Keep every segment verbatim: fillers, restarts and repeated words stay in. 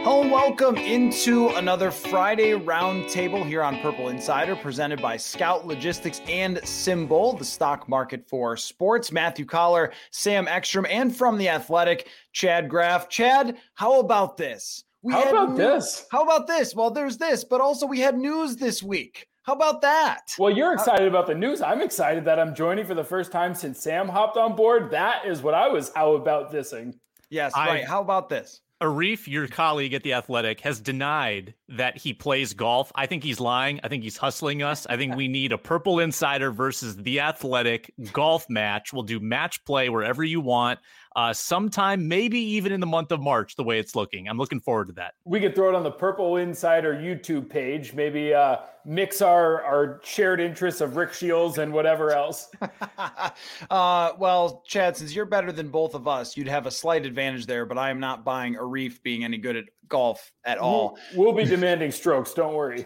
Hello and welcome into another Friday Roundtable here on Purple Insider, presented by Scout Logistics and Symbol, the stock market for sports. Matthew Collar, Sam Ekstrom, and from The Athletic, Chad Graff. Chad, how about this? We how about news. this? How about this? Well, there's this, but also we had news this week. How about that? Well, you're excited about the news. I'm excited that I'm joining for the first time since Sam hopped on board. That is what I was how about thising. Yes, I, right. How about this? Arif, your colleague at The Athletic, has denied that he plays golf. I think he's lying. I think he's hustling us. I think we need a Purple Insider versus The Athletic golf match. We'll do match play wherever you want. Uh, sometime, maybe even in the month of March, the way it's looking. I'm looking forward to that. We could throw it on the Purple Insider YouTube page. Maybe uh, mix our, our shared interests of Rick Shields and whatever else. uh, well, Chad, since you're better than both of us, you'd have a slight advantage there, but I am not buying Arif being any good at golf at all. We'll, we'll be demanding strokes. Don't worry.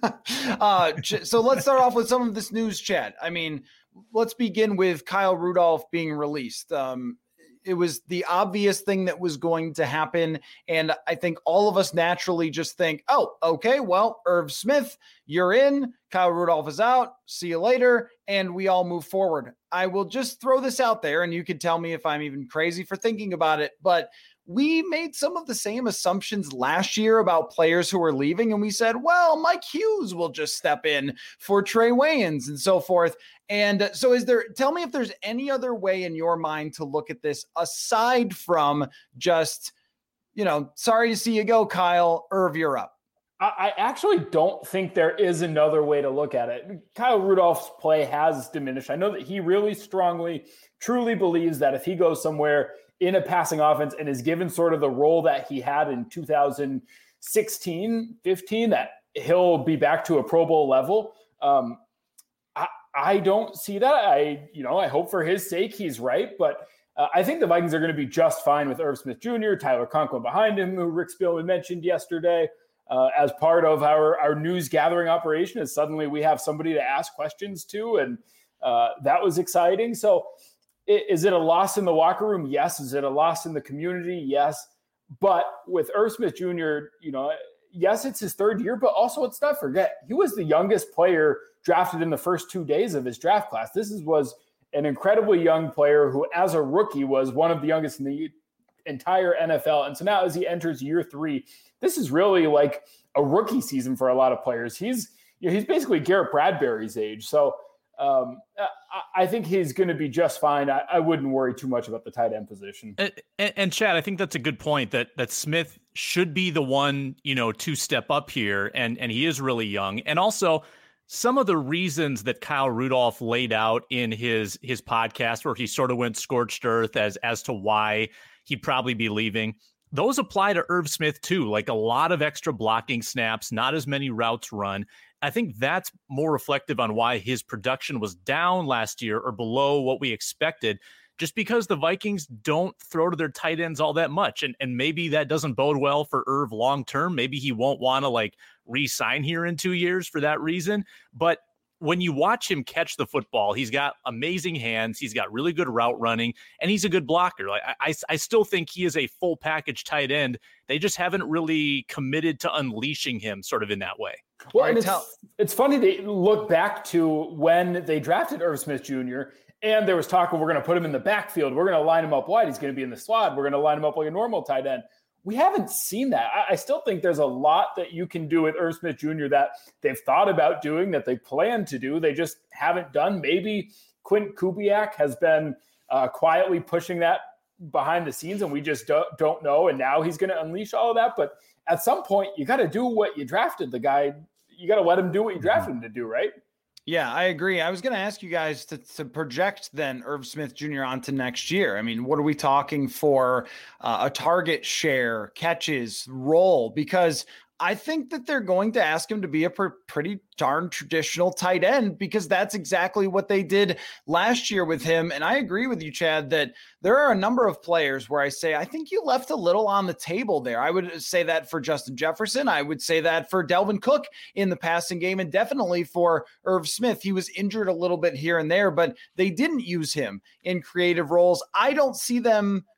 uh, so let's start off with some of this news, Chad. I mean, let's begin with Kyle Rudolph being released. Um, It was the obvious thing that was going to happen. And I think all of us naturally just think, oh, okay, well, Irv Smith, you're in. Kyle Rudolph is out. See you later. And we all move forward. I will just throw this out there, and you can tell me if I'm even crazy for thinking about it. But we made some of the same assumptions last year about players who were leaving. And we said, well, Mike Hughes will just step in for Trey Wayans and so forth. And so is there, tell me if there's any other way in your mind to look at this aside from just, you know, sorry to see you go, Kyle. Irv, you're up. I actually don't think there is another way to look at it. Kyle Rudolph's play has diminished. I know that he really strongly, truly believes that if he goes somewhere in a passing offense and is given sort of the role that he had in two thousand sixteen, fifteen, that he'll be back to a Pro Bowl level. Um, I, I don't see that. I, you know, I hope for his sake he's right, but uh, I think the Vikings are going to be just fine with Irv Smith Junior, Tyler Conklin behind him, who Rick Spielman mentioned yesterday. Uh, as part of our, our news gathering operation, is suddenly we have somebody to ask questions to, and uh, that was exciting. So it, is it a loss in the locker room? Yes. Is it a loss in the community? Yes. But with Irv Smith Junior, you know, yes, it's his third year, but also let's not forget, he was the youngest player drafted in the first two days of his draft class. This is, was an incredibly young player who, as a rookie, was one of the youngest in the entire N F L. And so now as he enters year three, this is really like a rookie season for a lot of players. He's, you know, he's basically Garrett Bradbury's age. So um, I, I think he's going to be just fine. I, I wouldn't worry too much about the tight end position. And, and, and Chad, I think that's a good point, that that Smith should be the one, you know, to step up here. And, and he is really young. And also some of the reasons that Kyle Rudolph laid out in his, his podcast, where he sort of went scorched earth as, as to why he'd probably be leaving, those apply to Irv Smith too. Like a lot of extra blocking snaps, not as many routes run. I think that's more reflective on why his production was down last year or below what we expected, just because the Vikings don't throw to their tight ends all that much. And, and maybe that doesn't bode well for Irv long-term. Maybe he won't want to like re-sign here in two years for that reason. But when you watch him catch the football, he's got amazing hands. He's got really good route running, and he's a good blocker. Like I, I, I still think he is a full package tight end. They just haven't really committed to unleashing him sort of in that way. Well, and it's, it's funny to look back to when they drafted Irv Smith Junior, and there was talk of, we're going to put him in the backfield. We're going to line him up wide. He's going to be in the slot. We're going to line him up like a normal tight end. We haven't seen that. I, I still think there's a lot that you can do with Irv Smith Junior that they've thought about doing, that they plan to do. They just haven't done. Maybe Quint Kubiak has been uh, quietly pushing that behind the scenes, and we just don't, don't know. And now he's going to unleash all of that. But at some point, you got to do what you drafted the guy. You got to let him do what you drafted him to do, right? Yeah, I agree. I was going to ask you guys to, to project then Irv Smith Junior onto next year. I mean, what are we talking for uh, a target share, catches, role? Because I think that they're going to ask him to be a pr- pretty darn traditional tight end, because that's exactly what they did last year with him. And I agree with you, Chad, that there are a number of players where I say, I think you left a little on the table there. I would say that for Justin Jefferson. I would say that for Delvin Cook in the passing game, and definitely for Irv Smith. He was injured a little bit here and there, but they didn't use him in creative roles. I don't see them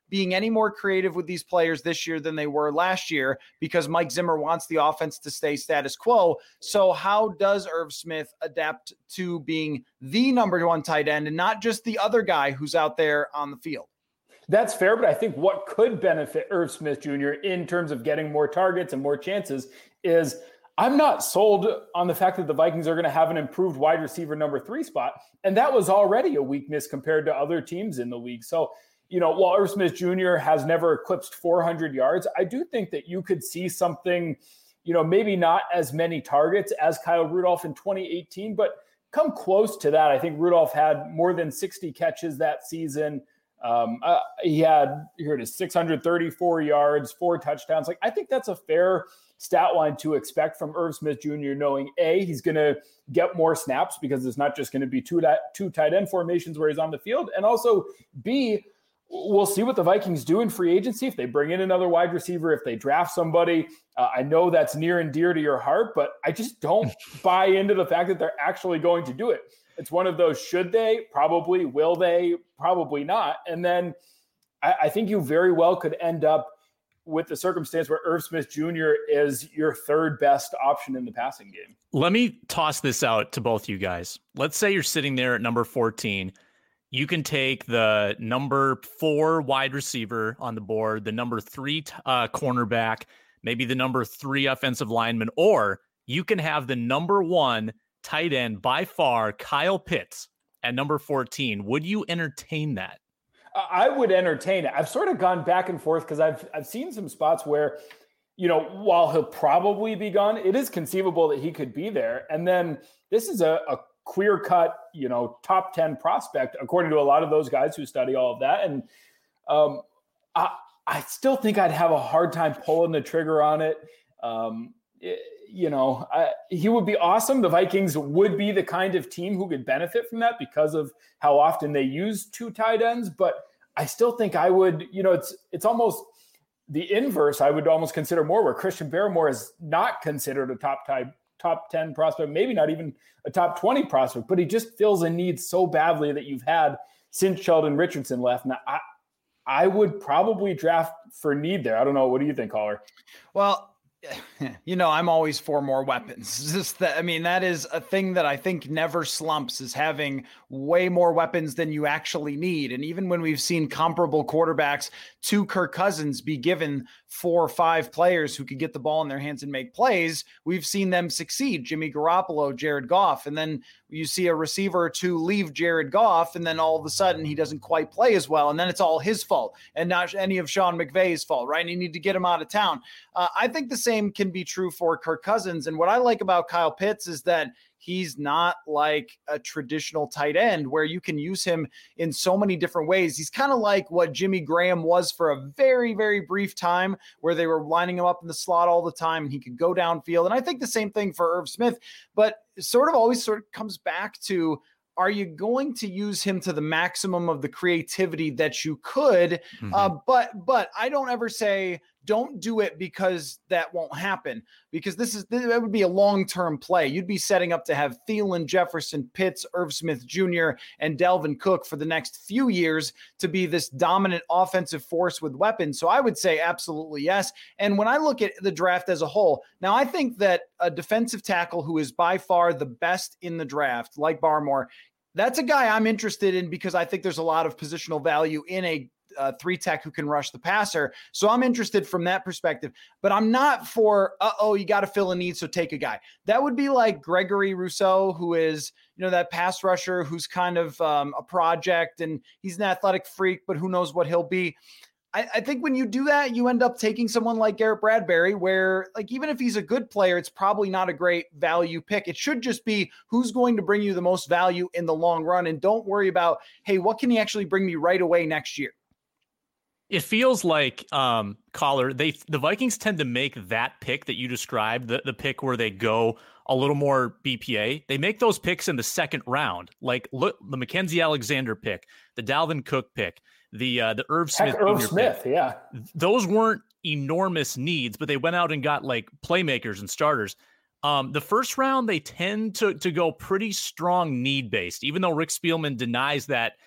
being any more creative with these players this year than they were last year because Mike Zimmer wants the offense to stay status quo. So how does Irv Smith adapt to being the number one tight end and not just the other guy who's out there on the field? That's fair, but I think what could benefit Irv Smith Junior in terms of getting more targets and more chances is I'm not sold on the fact that the Vikings are going to have an improved wide receiver number three spot. And that was already a weakness compared to other teams in the league. So, you know, while Irv Smith Junior has never eclipsed four hundred yards, I do think that you could see something, you know, maybe not as many targets as Kyle Rudolph in twenty eighteen, but come close to that. I think Rudolph had more than sixty catches that season. Um, uh, he had, here it is, six hundred thirty-four yards, four touchdowns. Like, I think that's a fair stat line to expect from Irv Smith Junior, knowing A, he's going to get more snaps because it's not just going to be two, two tight end formations where he's on the field. And also B, we'll see what the Vikings do in free agency. If they bring in another wide receiver, if they draft somebody, uh, I know that's near and dear to your heart, but I just don't buy into the fact that they're actually going to do it. It's one of those, should they? Probably. Will they? Probably not. And then I, I think you very well could end up with the circumstance where Irv Smith Junior is your third best option in the passing game. Let me toss this out to both you guys. Let's say you're sitting there at number fourteen. You can take the number four wide receiver on the board, the number three uh, cornerback, maybe the number three offensive lineman, or you can have the number one tight end by far, Kyle Pitts, at number fourteen. Would you entertain that? I would entertain it. I've sort of gone back and forth because I've I've seen some spots where, you know, while he'll probably be gone, it is conceivable that he could be there. And then this is a, a clear-cut, you know, top ten prospect, according to a lot of those guys who study all of that. And um, I, I still think I'd have a hard time pulling the trigger on it. Um, it you know, I, he would be awesome. The Vikings would be the kind of team who could benefit from that because of how often they use two tight ends. But I still think I would, you know, it's it's almost the inverse. I would almost consider more where Christian Barmore is not considered a top type, top ten prospect, maybe not even a top twenty prospect, but he just fills a need so badly that you've had since Sheldon Richardson left. Now, I, I would probably draft for need there. I don't know. What do you think, caller? Well, you know, I'm always for more weapons. It's just that, I mean, that is a thing that I think never slumps, is having way more weapons than you actually need. And even when we've seen comparable quarterbacks to Kirk Cousins be given four or five players who could get the ball in their hands and make plays, we've seen them succeed. Jimmy Garoppolo, Jared Goff, and then you see a receiver or two leave Jared Goff, and then all of a sudden he doesn't quite play as well. And then it's all his fault and not any of Sean McVay's fault, right? And you need to get him out of town. Uh, I think the same can be true for Kirk Cousins. And what I like about Kyle Pitts is that he's not like a traditional tight end where you can use him in so many different ways. He's kind of like what Jimmy Graham was for a very, very brief time, where they were lining him up in the slot all the time and he could go downfield. And I think the same thing for Irv Smith, but it sort of always sort of comes back to, are you going to use him to the maximum of the creativity that you could? Mm-hmm. Uh, but but I don't ever say don't do it because that won't happen, because this is that would be a long-term play. You'd be setting up to have Thielen, Jefferson, Pitts, Irv Smith Junior, and Dalvin Cook for the next few years to be this dominant offensive force with weapons. So I would say absolutely yes. And when I look at the draft as a whole, now I think that a defensive tackle who is by far the best in the draft, like Barmore, that's a guy I'm interested in because I think there's a lot of positional value in a Uh, three tech who can rush the passer. So I'm interested from that perspective, but I'm not for, uh-oh, you got to fill a need, so take a guy. That would be like Gregory Rousseau, who is, you know, that pass rusher who's kind of um, a project, and he's an athletic freak, but who knows what he'll be. I, I think when you do that, you end up taking someone like Garrett Bradbury, where, like, even if he's a good player, it's probably not a great value pick. It should just be who's going to bring you the most value in the long run, and don't worry about, hey, what can he actually bring me right away next year? It feels like, um, caller, they the Vikings tend to make that pick that you described, the, the pick where they go a little more B P A. They make those picks in the second round, like look, the Mackenzie Alexander pick, the Dalvin Cook pick, the uh, the Irv Smith. Heck, Irv Smith, pick. Yeah. Those weren't enormous needs, but they went out and got like playmakers and starters. Um, the first round, they tend to to go pretty strong need based, even though Rick Spielman denies that.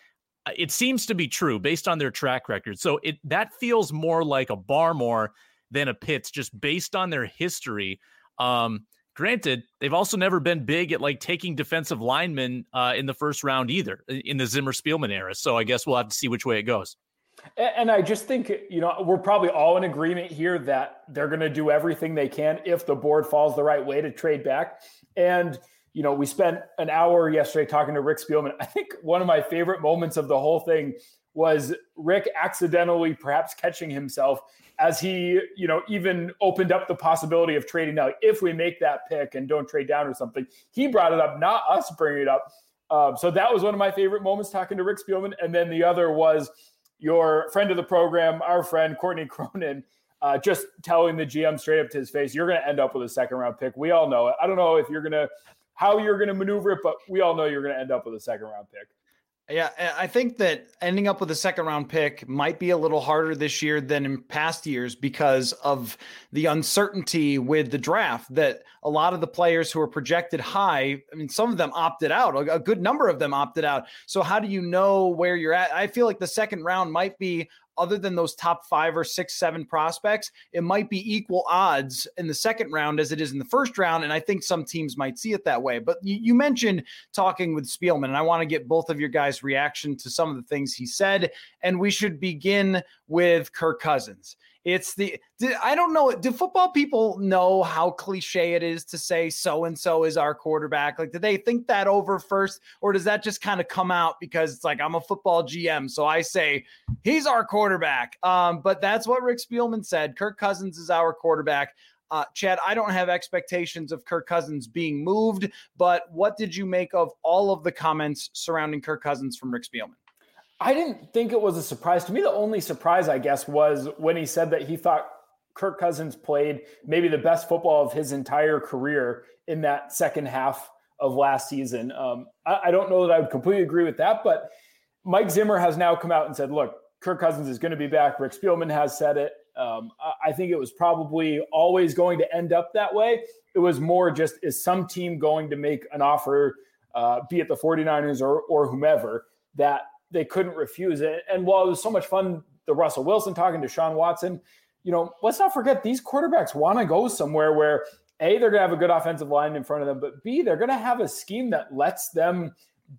it seems to be true based on their track record. So it that feels more like a Barmore than a Pitts, just based on their history. Um, granted, they've also never been big at like taking defensive linemen uh, in the first round either in the Zimmer Spielman era. So I guess we'll have to see which way it goes. And I just think, you know, we're probably all in agreement here that they're going to do everything they can if the board falls the right way to trade back. And, you know, we spent an hour yesterday talking to Rick Spielman. I think one of my favorite moments of the whole thing was Rick accidentally perhaps catching himself as he, you know, even opened up the possibility of trading now. If we make that pick and don't trade down or something, he brought it up, not us bringing it up. Um, so that was one of my favorite moments talking to Rick Spielman. And then the other was your friend of the program, our friend Courtney Cronin, uh, just telling the G M straight up to his face, you're going to end up with a second round pick. We all know it. I don't know if you're going to, how you're going to maneuver it, but we all know you're going to end up with a second round pick. Yeah, I think that ending up with a second round pick might be a little harder this year than in past years because of the uncertainty with the draft, that a lot of the players who are projected high, I mean, some of them opted out, a good number of them opted out. So how do you know where you're at? I feel like the second round might be, other than those top five or six, seven prospects, it might be equal odds in the second round as it is in the first round. And I think some teams might see it that way. But you, you mentioned talking with Spielman, and I want to get both of your guys' reaction to some of the things he said. And we should begin with Kirk Cousins. It's the, I don't know, do football people know how cliche it is to say so-and-so is our quarterback? Like, do they think that over first, or does that just kind of come out because it's like, I'm a football G M, so I say he's our quarterback. Um, but that's what Rick Spielman said. Kirk Cousins is our quarterback. Uh, Chad, I don't have expectations of Kirk Cousins being moved, but what did you make of all of the comments surrounding Kirk Cousins from Rick Spielman? I didn't think it was a surprise. To me, the only surprise, I guess, was when he said that he thought Kirk Cousins played maybe the best football of his entire career in that second half of last season. Um, I, I don't know that I would completely agree with that, but Mike Zimmer has now come out and said, look, Kirk Cousins is going to be back. Rick Spielman has said it. Um, I, I think it was probably always going to end up that way. It was more just, is some team going to make an offer, uh, be it the 49ers or, or whomever, that they couldn't refuse it. And while it was so much fun, the Russell Wilson talking to Sean Watson, you know, let's not forget these quarterbacks want to go somewhere where A, they're going to have a good offensive line in front of them, but B, they're going to have a scheme that lets them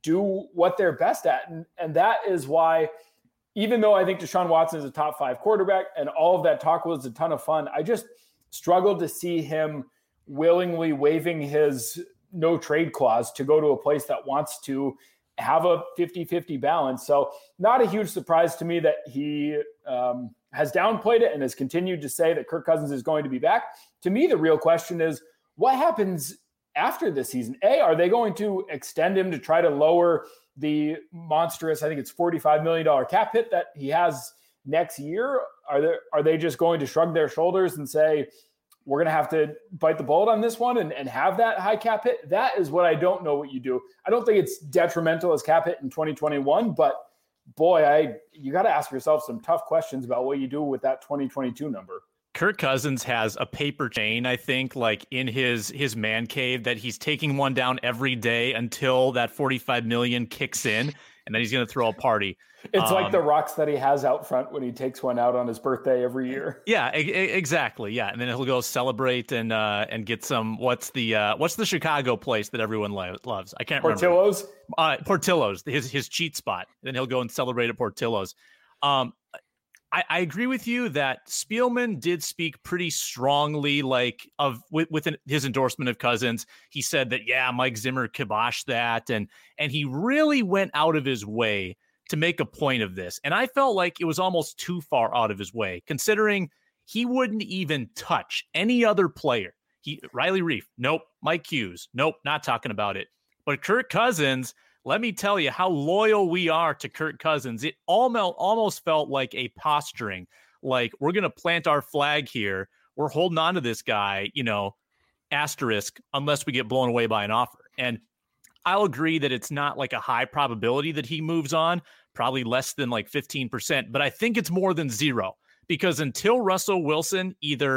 do what they're best at. And, and that is why, even though I think Deshaun Watson is a top five quarterback and all of that talk was a ton of fun, I just struggled to see him willingly waiving his no trade clause to go to a place that wants to have a fifty-fifty balance. So not a huge surprise to me that he um, has downplayed it and has continued to say that Kirk Cousins is going to be back. To me, the real question is what happens after this season? A, are they going to extend him to try to lower the monstrous, I think it's forty-five million dollars cap hit that he has next year? Are they, are they just going to shrug their shoulders and say, we're going to have to bite the bullet on this one and, and have that high cap hit? That is what I don't know what you do. I don't think it's detrimental as cap hit in twenty twenty-one, but boy, I you got to ask yourself some tough questions about what you do with that twenty twenty-two number. Kirk Cousins has a paper chain, I think, like in his his man cave that he's taking one down every day until that forty-five million kicks in, and then he's going to throw a party. It's um, like the rocks that he has out front when he takes one out on his birthday every year. Yeah, e- exactly. Yeah, and then he'll go celebrate and uh, and get some. What's the uh, what's the Chicago place that everyone lo- loves? I can't Portillo's? remember. Uh, Portillo's, his his cheat spot. Then he'll go and celebrate at Portillo's. Um, I, I agree with you that Spielman did speak pretty strongly, like of with, with his endorsement of Cousins. He said that yeah, Mike Zimmer kiboshed that, and and he really went out of his way to make a point of this. And I felt like it was almost too far out of his way, considering he wouldn't even touch any other player. He Riley Reif, nope. Mike Hughes, nope, not talking about it. But Kirk Cousins, let me tell you how loyal we are to Kirk Cousins. It almost almost felt like a posturing, like we're going to plant our flag here. We're holding on to this guy, you know, asterisk, unless we get blown away by an offer. And I'll agree that it's not like a high probability that he moves on, probably less than like fifteen percent, but I think it's more than zero, because until Russell Wilson either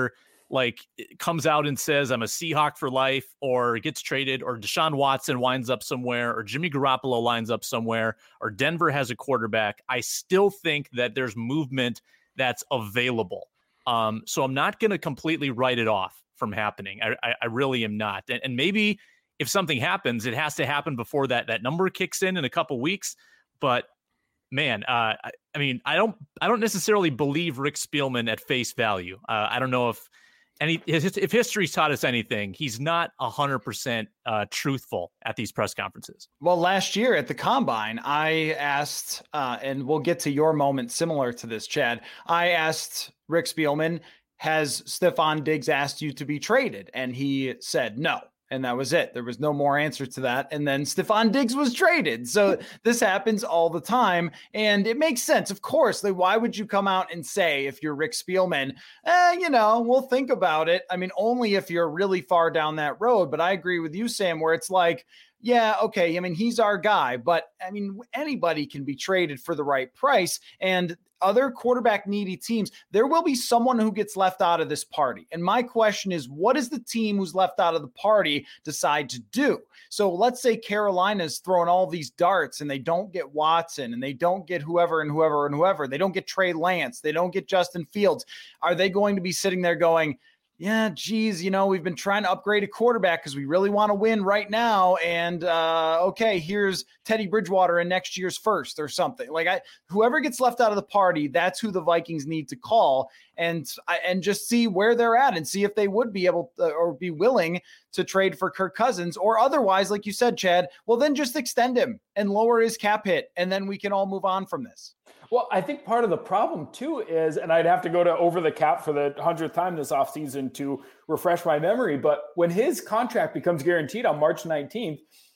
like comes out and says, I'm a Seahawk for life, or gets traded, or Deshaun Watson winds up somewhere, or Jimmy Garoppolo lines up somewhere, or Denver has a quarterback, I still think that there's movement that's available. Um, so I'm not going to completely write it off from happening. I, I, I really am not. And, and maybe if something happens, it has to happen before that, that number kicks in in a couple weeks. But man, uh, I, I mean, I don't, I don't necessarily believe Rick Spielman at face value. Uh, I don't know if any, if history's taught us anything, he's not a hundred percent uh, truthful at these press conferences. Well, last year at the Combine, I asked, uh, and we'll get to your moment similar to this, Chad. I asked Rick Spielman, has Stefon Diggs asked you to be traded? And he said no. And that was it. There was no more answer to that. And then Stefon Diggs was traded. So this happens all the time. And it makes sense. Of course, like, why would you come out and say, if you're Rick Spielman, eh, you know, we'll think about it. I mean, only if you're really far down that road. But I agree with you, Sam, where it's like, yeah, okay. I mean, he's our guy, but I mean, anybody can be traded for the right price. And other quarterback needy teams, there will be someone who gets left out of this party. And my question is, what does the team who's left out of the party decide to do? So let's say Carolina's throwing all these darts and they don't get Watson and they don't get whoever and whoever and whoever. They don't get Trey Lance. They don't get Justin Fields. Are they going to be sitting there going, yeah, geez, you know, we've been trying to upgrade a quarterback because we really want to win right now. And, uh, okay, here's Teddy Bridgewater in next year's first or something. Like, I, whoever gets left out of the party, that's who the Vikings need to call and, and just see where they're at and see if they would be able to, or be willing to trade for Kirk Cousins, or otherwise, like you said, Chad, well, then just extend him and lower his cap hit. And then we can all move on from this. Well, I think part of the problem too is, and I'd have to go to Over the Cap for the hundredth time this offseason to refresh my memory, but when his contract becomes guaranteed on March nineteenth,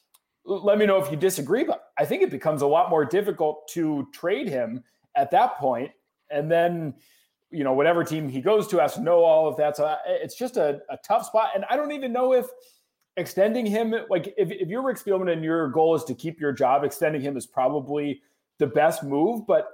let me know if you disagree, but I think it becomes a lot more difficult to trade him at that point. And then, you know, whatever team he goes to has to know all of that. So it's just a, a tough spot. And I don't even know if extending him, like if, if you're Rick Spielman and your goal is to keep your job, extending him is probably the best move. But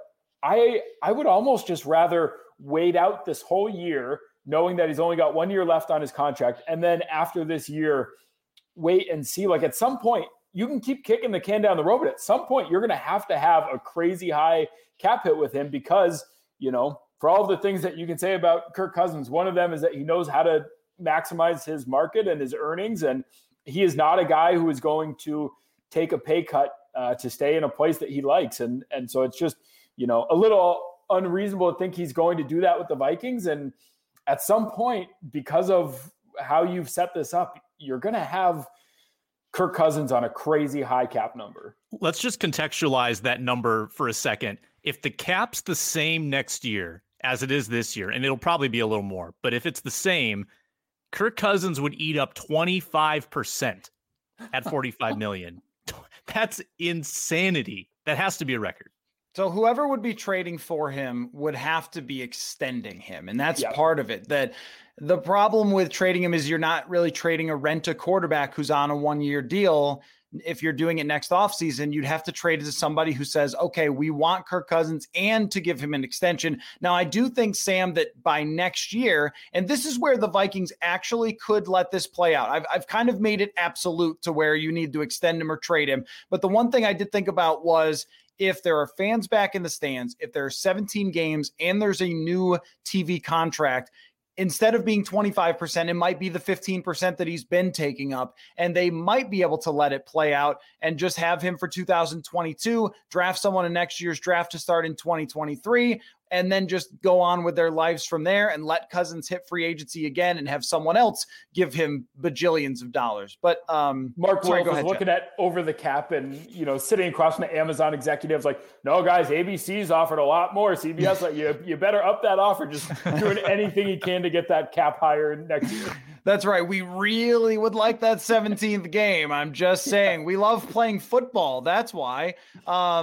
I I would almost just rather wait out this whole year, knowing that he's only got one year left on his contract. And then after this year, wait and see. Like, at some point, you can keep kicking the can down the road, but at some point, you're going to have to have a crazy high cap hit with him because, you know, for all of the things that you can say about Kirk Cousins, one of them is that he knows how to maximize his market and his earnings. And he is not a guy who is going to take a pay cut uh, to stay in a place that he likes. And, and so it's just, you know, a little unreasonable to think he's going to do that with the Vikings. And at some point, because of how you've set this up, you're going to have Kirk Cousins on a crazy high cap number. Let's just contextualize that number for a second. If the cap's the same next year as it is this year, and it'll probably be a little more, but if it's the same, Kirk Cousins would eat up twenty-five percent at forty-five million dollars. That's insanity. That has to be a record. So whoever would be trading for him would have to be extending him. And that's yep. part of it. That the problem with trading him is you're not really trading a rent a quarterback who's on a one-year deal. If you're doing it next offseason, you'd have to trade it to somebody who says, okay, we want Kirk Cousins and to give him an extension. Now, I do think, Sam, that by next year, and this is where the Vikings actually could let this play out. I've, I've kind of made it absolute to where you need to extend him or trade him. But the one thing I did think about was, if there are fans back in the stands, if there are seventeen games and there's a new T V contract, instead of being twenty-five percent, it might be the fifteen percent that he's been taking up. And they might be able to let it play out and just have him for two thousand twenty-two, draft someone in next year's draft to start in twenty twenty-three, and then just go on with their lives from there and let Cousins hit free agency again and have someone else give him bajillions of dollars. But um, Mark sorry, Wolf was ahead, looking Jeff. at Over the Cap and, you know, sitting across from the Amazon executives like, no, guys, A B C's offered a lot more. C B S, like, you, you better up that offer, just doing anything he can to get that cap higher next year. That's right. We really would like that seventeenth game. I'm just saying, we love playing football. That's why. Um,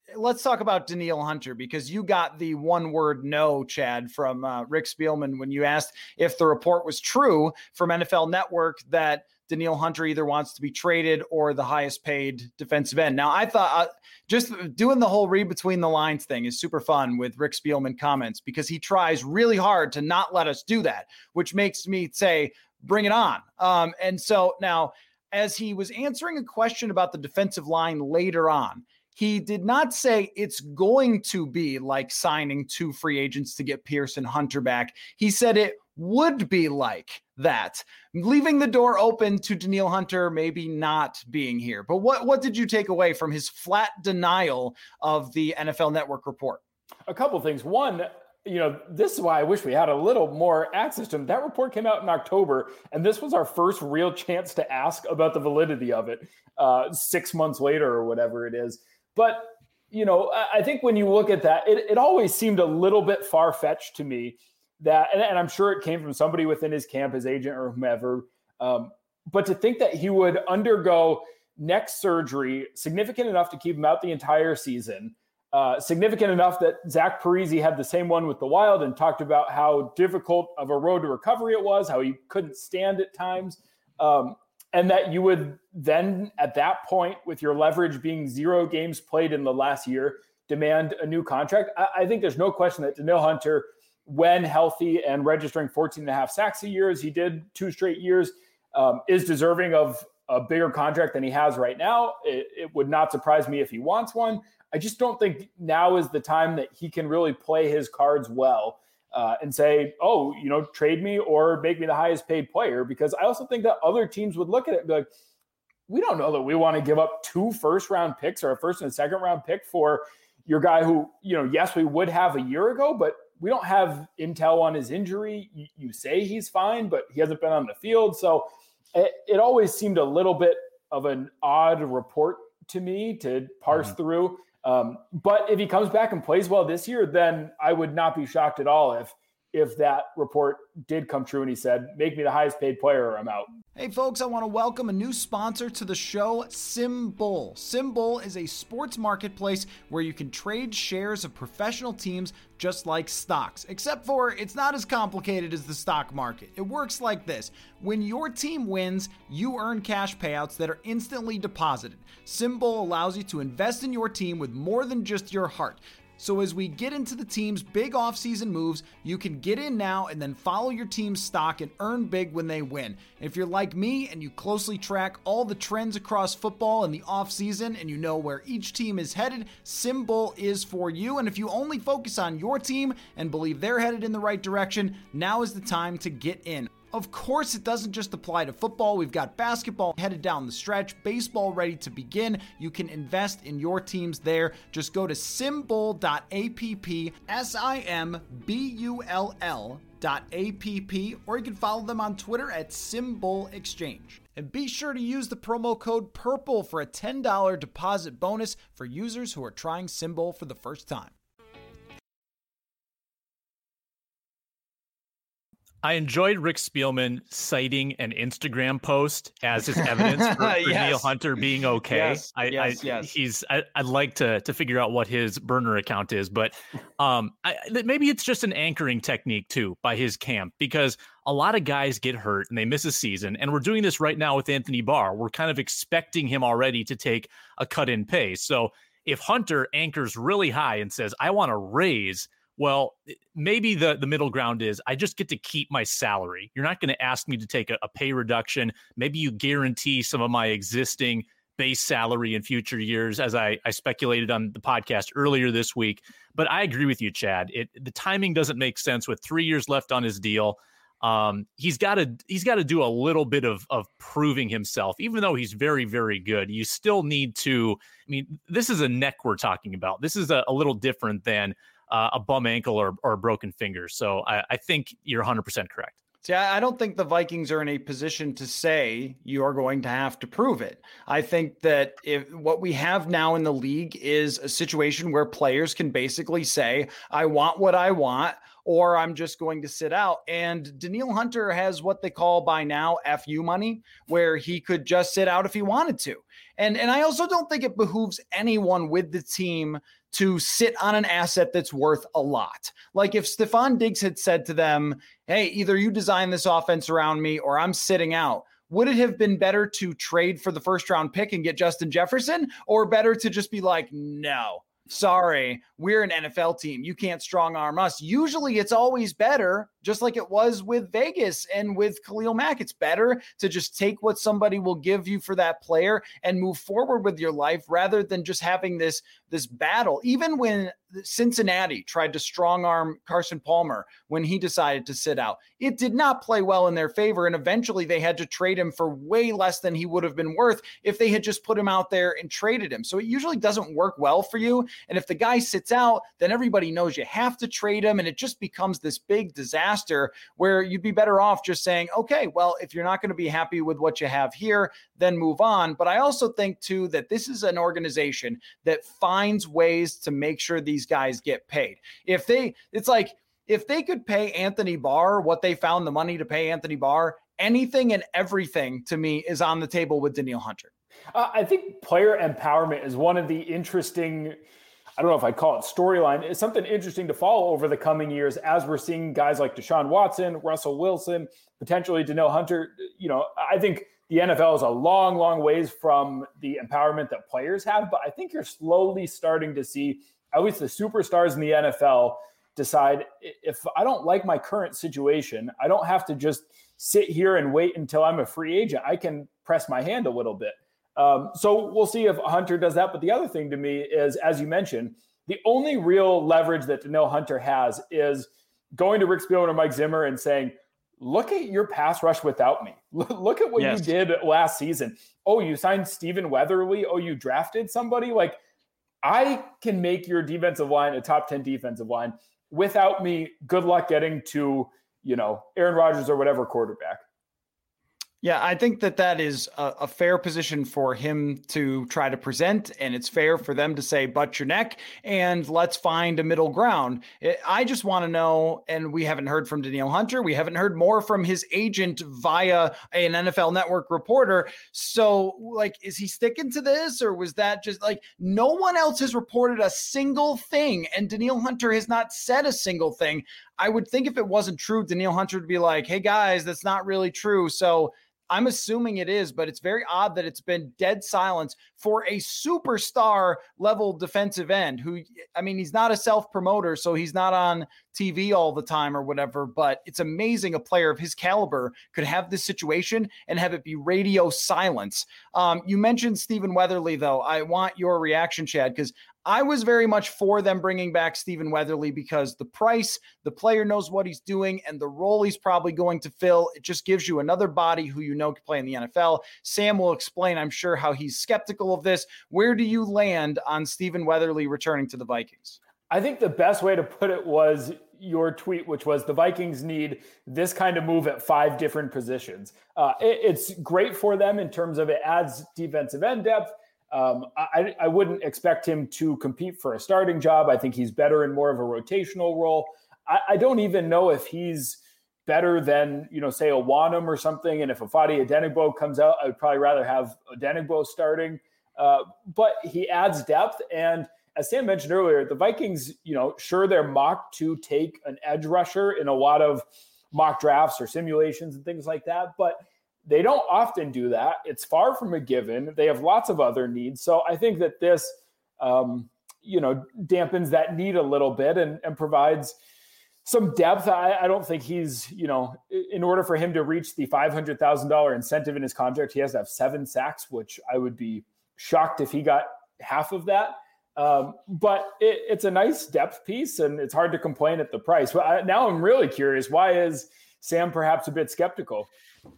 let's talk about Danielle Hunter, because you got the one word no, Chad, from uh, Rick Spielman when you asked if the report was true from N F L Network that Danielle Hunter either wants to be traded or the highest paid defensive end. Now, I thought uh, just doing the whole read between the lines thing is super fun with Rick Spielman comments, because he tries really hard to not let us do that, which makes me say, bring it on. Um, and so now, as he was answering a question about the defensive line later on, he did not say it's going to be like signing two free agents to get Pierce and Hunter back. He said it would be like that, leaving the door open to Danielle Hunter maybe not being here. But what, what did you take away from his flat denial of the N F L Network report? A couple things. One, you know, this is why I wish we had a little more access to him. That report came out in October, and this was our first real chance to ask about the validity of it uh, six months later or whatever it is. But, you know, I think when you look at that, it, it always seemed a little bit far-fetched to me that, and, and I'm sure it came from somebody within his camp, his agent or whomever, um, but to think that he would undergo neck surgery significant enough to keep him out the entire season, uh, significant enough that Zach Parise had the same one with the Wild and talked about how difficult of a road to recovery it was, how he couldn't stand at times, um, and that you would then, at that point, with your leverage being zero games played in the last year, demand a new contract. I, I think there's no question that Danielle Hunter, when healthy and registering fourteen and a half sacks a year, as he did two straight years, um, is deserving of a bigger contract than he has right now. It, it would not surprise me if he wants one. I just don't think now is the time that he can really play his cards well uh, and say, oh, you know, trade me or make me the highest paid player. Because I also think that other teams would look at it and be like, we don't know that we want to give up two first round picks or a first and a second round pick for your guy who, you know, yes, we would have a year ago, but we don't have intel on his injury. You, you say he's fine, but he hasn't been on the field. So it, it always seemed a little bit of an odd report to me to parse mm-hmm. through. Um, but if he comes back and plays well this year, then I would not be shocked at all if if that report did come true and he said, make me the highest paid player or I'm out. Hey folks, I want to welcome a new sponsor to the show, SimBull. SimBull is a sports marketplace where you can trade shares of professional teams just like stocks, except for it's not as complicated as the stock market. It works like this. When your team wins, you earn cash payouts that are instantly deposited. SimBull allows you to invest in your team with more than just your heart. So as we get into the team's big offseason moves, you can get in now and then follow your team's stock and earn big when they win. If you're like me and you closely track all the trends across football in the offseason and you know where each team is headed, SimBull is for you. And if you only focus on your team and believe they're headed in the right direction, now is the time to get in. Of course, it doesn't just apply to football. We've got basketball headed down the stretch, baseball ready to begin. You can invest in your teams there. Just go to simbull dot app, S I M B U L L dot app, or you can follow them on Twitter at SimBull Exchange. And be sure to use the promo code PURPLE for a ten dollars deposit bonus for users who are trying SimBull for the first time. I enjoyed Rick Spielman citing an Instagram post as his evidence for, for yes. Danielle Hunter being okay. Yes, I, yes, I, yes. He's. I, I'd like to to figure out what his burner account is, but um, I, maybe it's just an anchoring technique too by his camp, because a lot of guys get hurt and they miss a season, and we're doing this right now with Anthony Barr. We're kind of expecting him already to take a cut in pay. So if Hunter anchors really high and says, "I want to raise," well, maybe the, the middle ground is I just get to keep my salary. You're not going to ask me to take a, a pay reduction. Maybe you guarantee some of my existing base salary in future years, as I, I speculated on the podcast earlier this week. But I agree with you, Chad. It, the timing doesn't make sense with three years left on his deal. Um, he's got to he's got to do a little bit of of proving himself, even though he's very, very good. You still need to. I mean, this is a neck we're talking about. This is a, a little different than Uh, a bum ankle or, or a broken finger. So I, I think you're one hundred percent correct. See, I don't think the Vikings are in a position to say you are going to have to prove it. I think that if what we have now in the league is a situation where players can basically say, I want what I want, or I'm just going to sit out. And Danielle Hunter has what they call by now F U money, where he could just sit out if he wanted to. And, and I also don't think it behooves anyone with the team to sit on an asset that's worth a lot. Like if Stephon Diggs had said to them, hey, either you design this offense around me or I'm sitting out, would it have been better to trade for the first round pick and get Justin Jefferson, or better to just be like, no, sorry, we're an N F L team. You can't strong arm us. Usually it's always better, just like it was with Vegas and with Khalil Mack. It's better to just take what somebody will give you for that player and move forward with your life rather than just having this, this battle. Even when Cincinnati tried to strong arm Carson Palmer when he decided to sit out, it did not play well in their favor. And eventually they had to trade him for way less than he would have been worth if they had just put him out there and traded him. So it usually doesn't work well for you. And if the guy sits out, then everybody knows you have to trade him. And it just becomes this big disaster where you'd be better off just saying, okay, well, if you're not going to be happy with what you have here, then move on. But I also think too, that this is an organization that finds ways to make sure these guys get paid. If they, it's like, if they could pay Anthony Barr what they found the money to pay Anthony Barr, anything and everything to me is on the table with Danielle Hunter. Uh, I think player empowerment is one of the interesting, I don't know if I'd call it storyline. It's something interesting to follow over the coming years as we're seeing guys like Deshaun Watson, Russell Wilson, potentially Danielle Hunter. You know, I think the N F L is a long, long ways from the empowerment that players have, but I think you're slowly starting to see at least the superstars in the N F L decide, if I don't like my current situation, I don't have to just sit here and wait until I'm a free agent. I can press my hand a little bit. Um, so we'll see if Hunter does that. But the other thing to me is, as you mentioned, the only real leverage that Danielle Hunter has is going to Rick Spielman or Mike Zimmer and saying, look at your pass rush without me. Look at what yes. you did last season. Oh, you signed Stephen Weatherly. Oh, you drafted somebody. Like, I can make your defensive line a top ten defensive line. Without me, good luck getting to, you know, Aaron Rodgers or whatever quarterback. Yeah, I think that that is a, a fair position for him to try to present, and it's fair for them to say, butt your neck, and let's find a middle ground. I just want to know, and we haven't heard from Danielle Hunter. We haven't heard more from his agent via an N F L Network reporter. So, like, is he sticking to this, or was that just, like, no one else has reported a single thing, and Danielle Hunter has not said a single thing. I would think if it wasn't true, Danielle Hunter would be like, hey, guys, that's not really true. So I'm assuming it is, but it's very odd that it's been dead silence for a superstar level defensive end who, I mean, he's not a self-promoter, so he's not on T V all the time or whatever, but it's amazing a player of his caliber could have this situation and have it be radio silence. Um, you mentioned Stephen Weatherly, though. I want your reaction, Chad, because I was very much for them bringing back Stephen Weatherly because the price, the player knows what he's doing, and the role he's probably going to fill, it just gives you another body who you know can play in the N F L. Sam will explain, I'm sure, how he's skeptical of this. Where do you land on Stephen Weatherly returning to the Vikings? I think the best way to put it was your tweet, which was the Vikings need this kind of move at five different positions. Uh, it, it's great for them in terms of it adds defensive end depth. Um, I, I wouldn't expect him to compete for a starting job. I think he's better in more of a rotational role. I, I don't even know if he's better than, you know, say a Wanham or something. And if Ifeadi Odenigbo comes out, I would probably rather have Odenigbo starting. Uh, but he adds depth. And as Sam mentioned earlier, the Vikings, you know, sure, they're mocked to take an edge rusher in a lot of mock drafts or simulations and things like that. But they don't often do that. It's far from a given. They have lots of other needs. So I think that this, um, you know, dampens that need a little bit and, and provides some depth. I, I don't think he's, you know, in order for him to reach the five hundred thousand dollars incentive in his contract, he has to have seven sacks, which I would be shocked if he got half of that. Um, but it, it's a nice depth piece, and it's hard to complain at the price. But I, now I'm really curious, why is Sam perhaps a bit skeptical?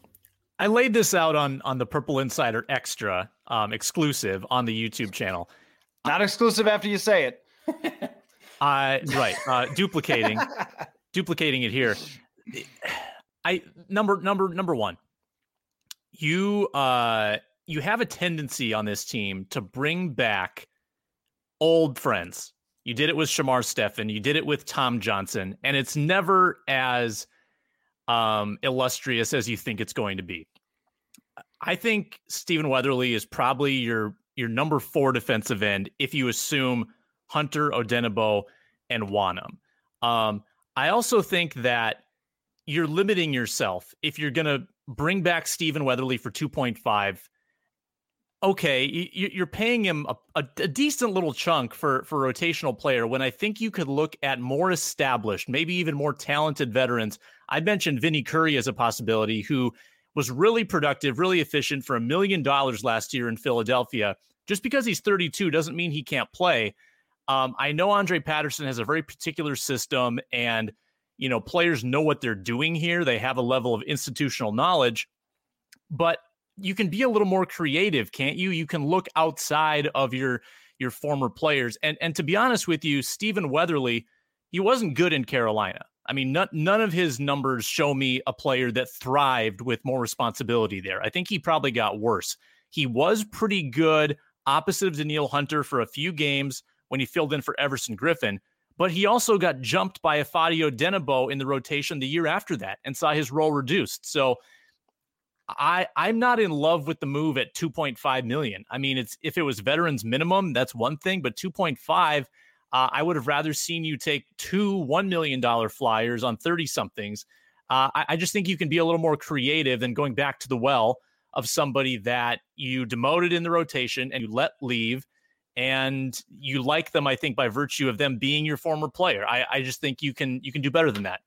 I laid this out on on the Purple Insider Extra um, exclusive on the YouTube channel. Not exclusive after you say it. uh, right. Uh, duplicating, duplicating it here. I number number number one. You uh you have a tendency on this team to bring back old friends. You did it with Shamar Stephen. You did it with Tom Johnson, and it's never as um, illustrious as you think it's going to be. I think Stephen Weatherly is probably your your number four defensive end if you assume Hunter, Odenigbo, and Wonnum. Um, I also think that you're limiting yourself if you're going to bring back Stephen Weatherly for two point five. Okay, you're paying him a, a, a decent little chunk for, for a rotational player when I think you could look at more established, maybe even more talented veterans. I mentioned Vinny Curry as a possibility, who was really productive, really efficient for a million dollars last year in Philadelphia. Just because he's thirty-two doesn't mean he can't play. Um, I know Andre Patterson has a very particular system, and you know players know what they're doing here. They have a level of institutional knowledge, but you can be a little more creative, can't you? You can look outside of your your former players. And and to be honest with you, Stephen Weatherly, he wasn't good in Carolina. I mean, not, none of his numbers show me a player that thrived with more responsibility there. I think he probably got worse. He was pretty good opposite of Danielle Hunter for a few games when he filled in for Everson Griffin, but he also got jumped by Ifeadi Odenigbo in the rotation the year after that and saw his role reduced. So I, I'm not in love with the move at two point five million. I mean, it's if it was veterans minimum, that's one thing, but two point five, uh, I would have rather seen you take two one million dollars flyers on thirty somethings. Uh, I, I just think you can be a little more creative than going back to the well of somebody that you demoted in the rotation and you let leave, and you like them, I think, by virtue of them being your former player. I, I just think you can you can do better than that.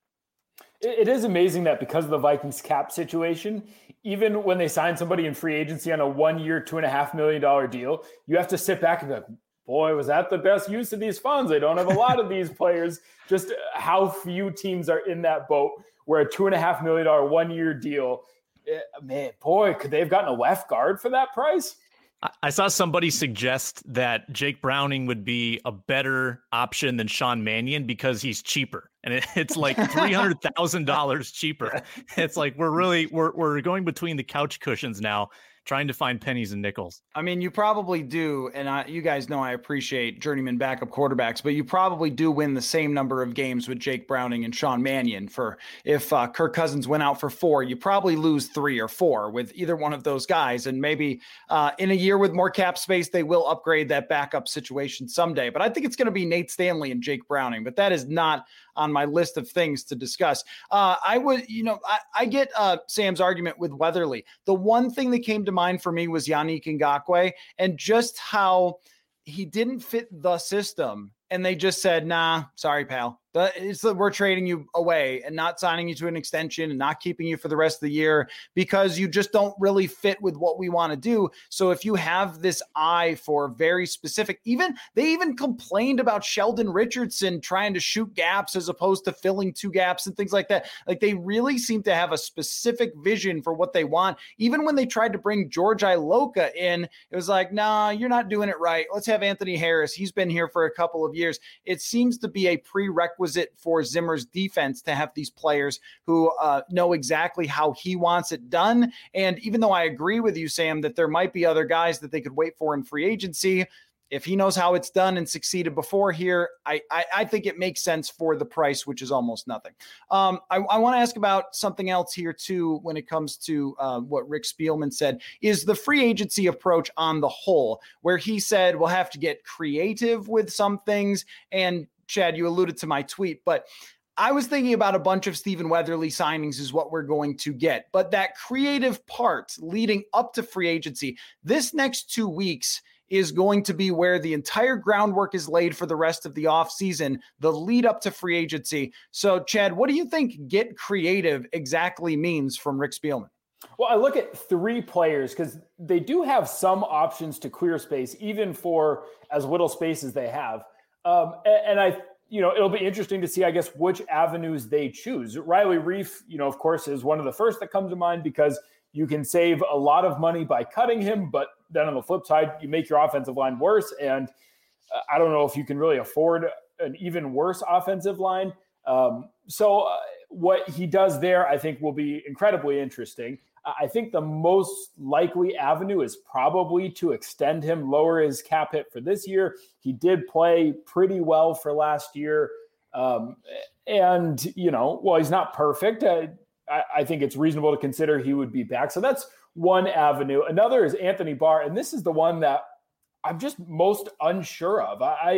It is amazing that because of the Vikings cap situation, even when they sign somebody in free agency on a one-year, two and a half million dollar deal, you have to sit back and be like, boy, was that the best use of these funds? They don't have a lot of these players. Just how few teams are in that boat where a two and a half million dollar one-year deal, man, boy, could they have gotten a left guard for that price? I saw somebody suggest that Jake Browning would be a better option than Sean Mannion because he's cheaper, and it, it's like three hundred thousand dollars cheaper. It's like we're really we're we're going between the couch cushions now, trying to find pennies and nickels. I mean, you probably do, and I, you guys know I appreciate journeyman backup quarterbacks, but you probably do win the same number of games with Jake Browning and Sean Mannion. For if uh, Kirk Cousins went out for four, you probably lose three or four with either one of those guys. And maybe uh, in a year with more cap space, they will upgrade that backup situation someday. But I think it's going to be Nate Stanley and Jake Browning, but that is not on my list of things to discuss. Uh, I would, you know, I, I get uh, Sam's argument with Weatherly. The one thing that came to mind for me was Yannick Ngakoue and just how he didn't fit the system. And they just said, nah, sorry, pal. But it's that we're trading you away and not signing you to an extension and not keeping you for the rest of the year because you just don't really fit with what we want to do. So if you have this eye for very specific, even they even complained about Sheldon Richardson trying to shoot gaps as opposed to filling two gaps and things like that. Like they really seem to have a specific vision for what they want. Even when they tried to bring George Iloka in, it was like, nah, you're not doing it right. Let's have Anthony Harris. He's been here for a couple of years. It seems to be a prerequisite for Zimmer's defense to have these players who uh, know exactly how he wants it done. And even though I agree with you, Sam, that there might be other guys that they could wait for in free agency, if he knows how it's done and succeeded before here, I I, I think it makes sense for the price, which is almost nothing. Um, I, I want to ask about something else here too when it comes to uh, what Rick Spielman said, is the free agency approach on the whole, where he said we'll have to get creative with some things. And Chad, you alluded to my tweet, but I was thinking about a bunch of Stephen Weatherly signings is what we're going to get. But that creative part leading up to free agency, this next two weeks is going to be where the entire groundwork is laid for the rest of the offseason, the lead up to free agency. So, Chad, what do you think get creative exactly means from Rick Spielman? Well, I look at three players because they do have some options to clear space, even for as little space as they have. Um, and, and I, you know, it'll be interesting to see, I guess, which avenues they choose. Riley Reiff, you know, of course, is one of the first that comes to mind because you can save a lot of money by cutting him. But then on the flip side, you make your offensive line worse. And uh, I don't know if you can really afford an even worse offensive line. Um, so uh, what he does there, I think, will be incredibly interesting. I think the most likely avenue is probably to extend him, lower his cap hit for this year. He did play pretty well for last year. Um, and, you know, well, he's not perfect. Uh, I, I think it's reasonable to consider he would be back. So that's one avenue. Another is Anthony Barr. And this is the one that I'm just most unsure of. I,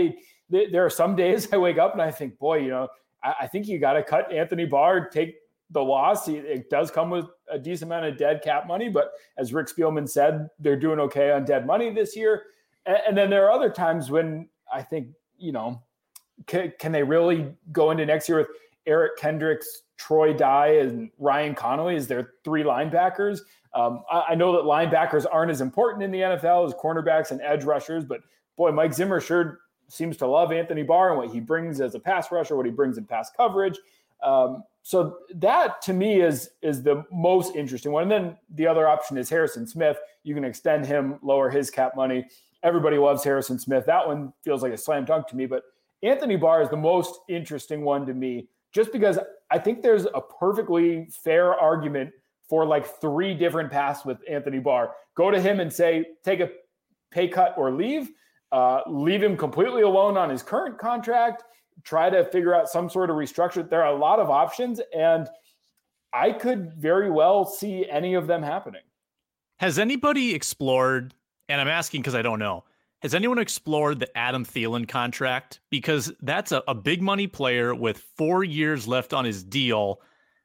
th- there are some days I wake up and I think, boy, you know, I, I think you got to cut Anthony Barr, take the loss. It does come with a decent amount of dead cap money, but as Rick Spielman said, they're doing okay on dead money this year. And, and then there are other times when I think, you know, can, can they really go into next year with Eric Kendricks, Troy Dye, and Ryan Connolly as their three linebackers? Um, I, I know that linebackers aren't as important in the N F L as cornerbacks and edge rushers, but boy, Mike Zimmer sure seems to love Anthony Barr and what he brings as a pass rusher, what he brings in pass coverage. Um, so that to me is is the most interesting one. And then the other option is Harrison Smith. You can extend him, lower his cap money. Everybody loves Harrison Smith. That one feels like a slam dunk to me, but Anthony Barr is the most interesting one to me, just because I think there's a perfectly fair argument for like three different paths with Anthony Barr. Go to him and say, take a pay cut or leave, uh, leave him completely alone on his current contract, try to figure out some sort of restructure. There are a lot of options, and I could very well see any of them happening. Has anybody explored, and I'm asking because I don't know, has anyone explored the Adam Thielen contract? Because that's a, a big money player with four years left on his deal.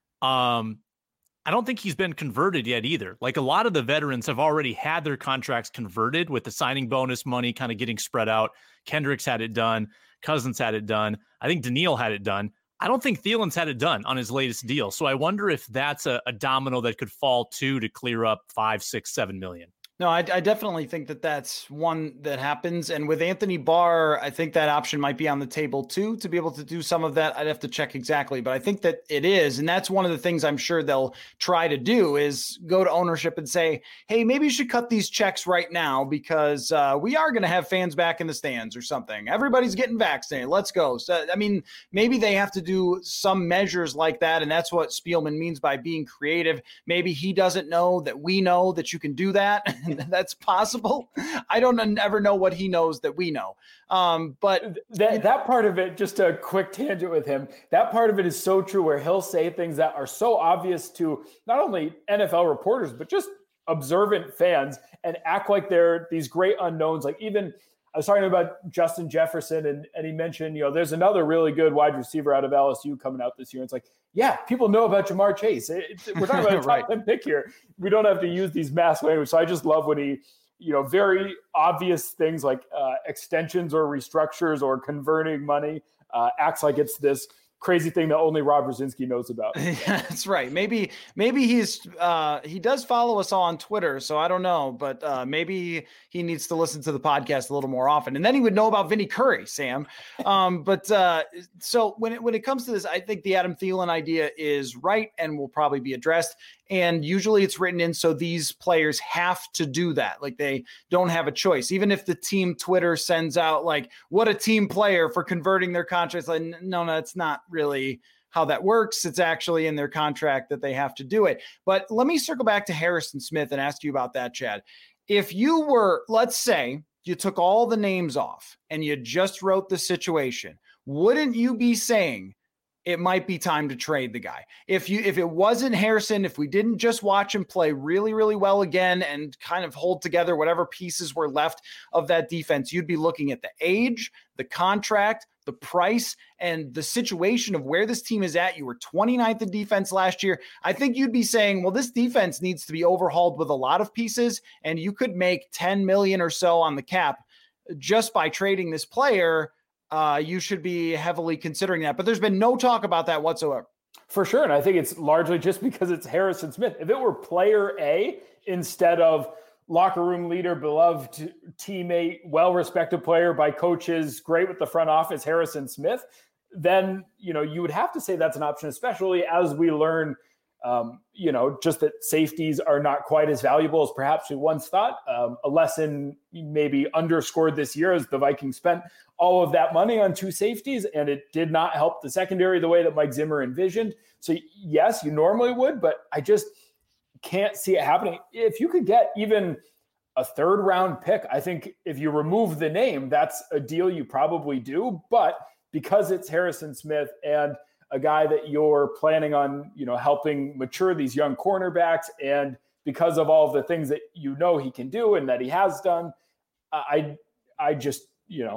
Um, I don't think he's been converted yet either. Like a lot of the veterans have already had their contracts converted with the signing bonus money kind of getting spread out. Kendricks had it done. Cousins had it done. I think Daniil had it done. I don't think Thielen's had it done on his latest deal. So I wonder if that's a, a domino that could fall too to clear up five, six, seven million. No, I, I definitely think that that's one that happens. And with Anthony Barr, I think that option might be on the table too, to be able to do some of that. I'd have to check exactly, but I think that it is. And that's one of the things I'm sure they'll try to do is go to ownership and say, hey, maybe you should cut these checks right now because uh, we are going to have fans back in the stands or something. Everybody's getting vaccinated. Let's go. So, I mean, maybe they have to do some measures like that. And that's what Spielman means by being creative. Maybe he doesn't know that we know that you can do that. That's possible. I don't ever know what he knows that we know. Um, but that, that part of it, just a quick tangent with him, that part of it is so true where he'll say things that are so obvious to not only N F L reporters, but just observant fans and act like they're these great unknowns. Like even I was talking about Justin Jefferson and, and he mentioned, you know, there's another really good wide receiver out of L S U coming out this year. It's like, yeah, people know about Jamar Chase. It, it, we're talking about a top right. ten pick here. We don't have to use these mass language. So I just love when he, you know, very obvious things like uh, extensions or restructures or converting money uh, acts like it's this crazy thing that only Rob Brzezinski knows about. Yeah, that's right. Maybe, maybe he's, uh, he does follow us all on Twitter. So I don't know, but uh, maybe he needs to listen to the podcast a little more often and then he would know about Vinny Curry, Sam. Um, but uh, so when it, when it comes to this, I think the Adam Thielen idea is right and will probably be addressed. And usually it's written in so these players have to do that. Like they don't have a choice. Even if the team Twitter sends out like, what a team player for converting their contracts. Like, no, no, it's not really how that works. It's actually in their contract that they have to do it. But let me circle back to Harrison Smith and ask you about that, Chad. If you were, let's say you took all the names off and you just wrote the situation, wouldn't you be saying, it might be time to trade the guy? If you, if it wasn't Harrison, if we didn't just watch him play really, really well again and kind of hold together whatever pieces were left of that defense, you'd be looking at the age, the contract, the price, and the situation of where this team is at. You were twenty-ninth in defense last year. I think you'd be saying, well, this defense needs to be overhauled with a lot of pieces, and you could make ten million or so on the cap just by trading this player. Uh, you should be heavily considering that, but there's been no talk about that whatsoever. For sure. And I think it's largely just because it's Harrison Smith. If it were player A instead of locker room leader, beloved teammate, well-respected player by coaches, great with the front office, Harrison Smith, then, you know, you would have to say that's an option, especially as we learn, um, you know, just that safeties are not quite as valuable as perhaps we once thought. Um, a lesson maybe underscored this year as the Vikings spent all of that money on two safeties, and it did not help the secondary the way that Mike Zimmer envisioned. So yes, you normally would, but I just can't see it happening. If you could get even a third round pick, I think if you remove the name, that's a deal you probably do. But because it's Harrison Smith and a guy that you're planning on, you know, helping mature these young cornerbacks, and because of all of the things that you know he can do and that he has done, I, I just, you know,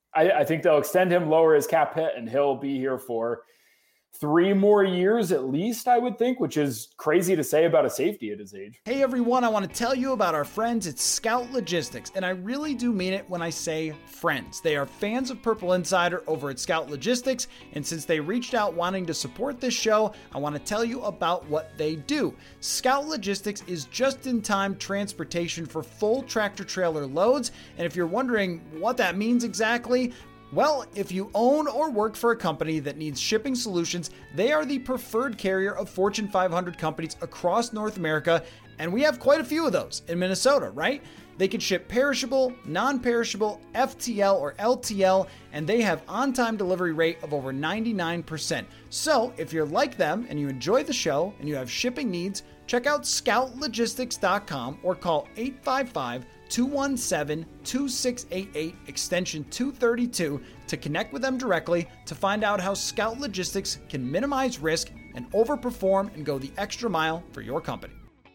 I, I think they'll extend him, lower his cap hit, and he'll be here for three more years at least, I would think, which is crazy to say about a safety at his age. Hey everyone, I want to tell you about our friends at Scout Logistics, and I really do mean it when I say friends. They are fans of Purple Insider over at Scout Logistics, and since they reached out wanting to support this show, I want to tell you about what they do. Scout Logistics is just-in-time transportation for full tractor-trailer loads, and if you're wondering what that means exactly, well, if you own or work for a company that needs shipping solutions, they are the preferred carrier of Fortune five hundred companies across North America, and we have quite a few of those in Minnesota, right? They can ship perishable, non-perishable, F T L or L T L, and they have on-time delivery rate of over ninety-nine percent. So if you're like them and you enjoy the show and you have shipping needs, check out scout logistics dot com or call eight five five, two one seven, two six eight eight, extension two thirty-two to connect with them directly to find out how Scout Logistics can minimize risk and overperform and go the extra mile for your company.